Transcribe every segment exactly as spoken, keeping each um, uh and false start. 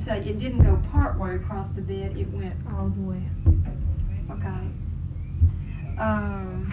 say it didn't go part way across the bed, it went all the way. Okay. Um,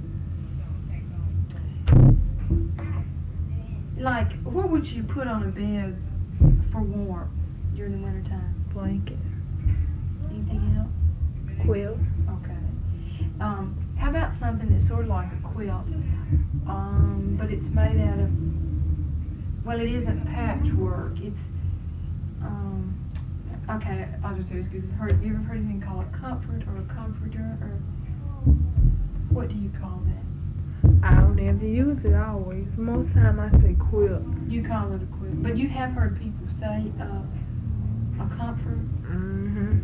like, what would you put on a bed for warmth during the wintertime? Blanket. Anything else? Quilt. Okay. Um, how about something that's sort of like a quilt, um, but it's made out of, well, it isn't patchwork. It's, um, okay, I'll just say this. Have you ever heard anything called a comfort or a comforter, or what do you call that? I don't ever use it always. Most time I say quilt. You call it a quilt, but you have heard people say uh, a comfort. Mm-hmm.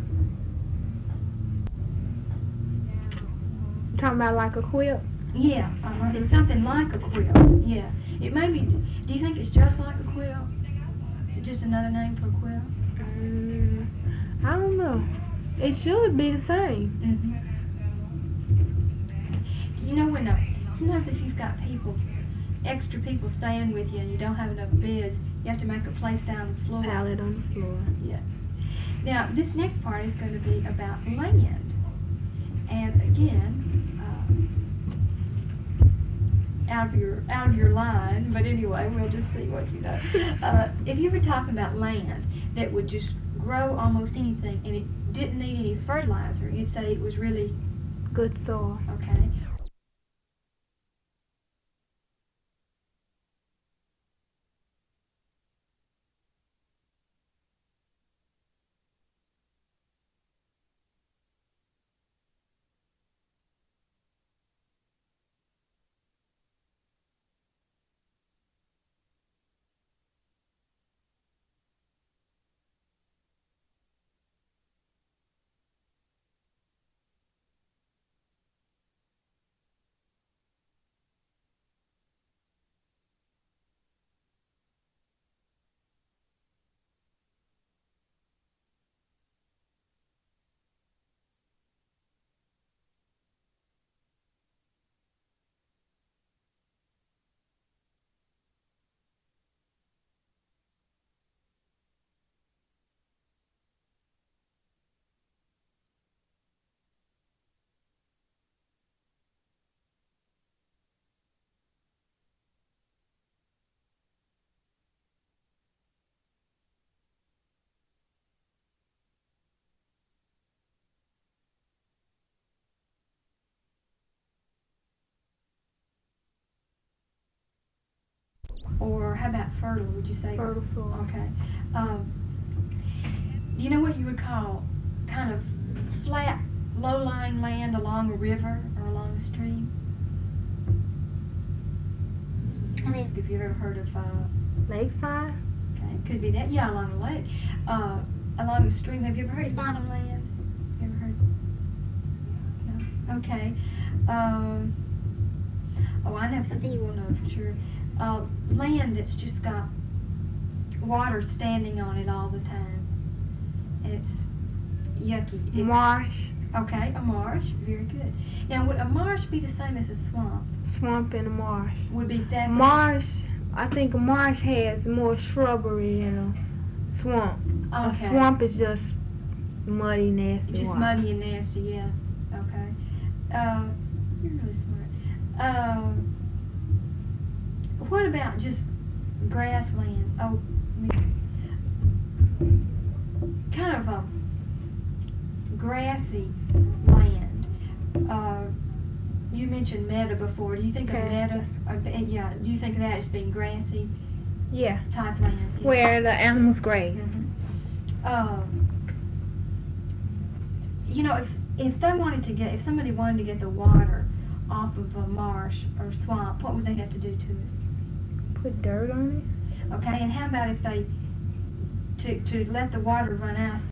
Talking about like a quilt? Yeah, uh-huh. It's something like a quilt. Yeah. It may be. Do you think it's just like a quilt? Is it just another name for a quilt? Mm, I don't know. It should be the same. Mm-hmm. You know when uh, sometimes if you've got people, extra people staying with you, and you don't have enough beds, you have to make a place down the floor. Pallet on the floor. Yeah. Now this next part is going to be about land, and again. Out of your out of your line, but anyway, we'll just see what you know. Uh, if you were talking about land that would just grow almost anything and it didn't need any fertilizer, you'd say it was really good soil. Okay. Or how about fertile? Would you say? Fertile soil. Okay. Um, do you know what you would call kind of flat, low-lying land along a river or along a stream? If you've ever heard of uh, lakeside. Okay, could be that. Yeah, along a lake, uh, along a stream. Have you ever heard of bottomland? You ever heard? No. Okay. Um, oh, I know something you will know for sure. Uh, land that's just got water standing on it all the time, and it's yucky. It's, marsh. Okay, a marsh. Very good. Now, would a marsh be the same as a swamp? Swamp and a marsh. Would be exactly. Marsh. I think a marsh has more shrubbery than a swamp. Okay. A swamp is just muddy, nasty Just water. muddy and nasty. Yeah. Okay. Uh, you're really smart. Um. What about just grassland? Oh, kind of a grassy land. Uh, you mentioned meadow before. Do you think Pasture. of meadow? Uh, yeah. Do you think of that as being grassy? Yeah. Type land. Yeah. Where the animals graze. Mm-hmm. Uh, you know, if if they wanted to get, if somebody wanted to get the water off of a marsh or swamp, what would they have to do to it? Put dirt on it. Okay, and how about if they, to, to let the water run out,